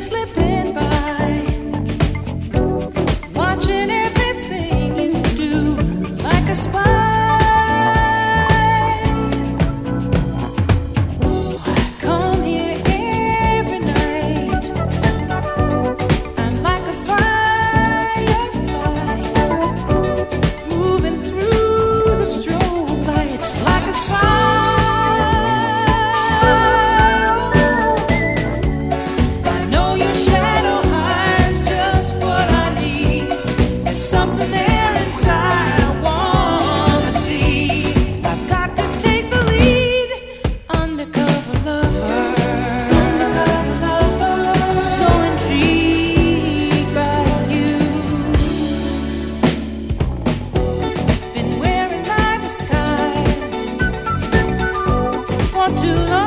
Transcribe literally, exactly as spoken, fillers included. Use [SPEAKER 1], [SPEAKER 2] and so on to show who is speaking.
[SPEAKER 1] slipping by, watching everything you do like a spy. Come here every night. I'm like a firefly, moving through the strobe lights like a spy. Something there inside I wanna see. I've got to take the lead, undercover lover. I'm so intrigued by you. Been wearing my disguise for too long.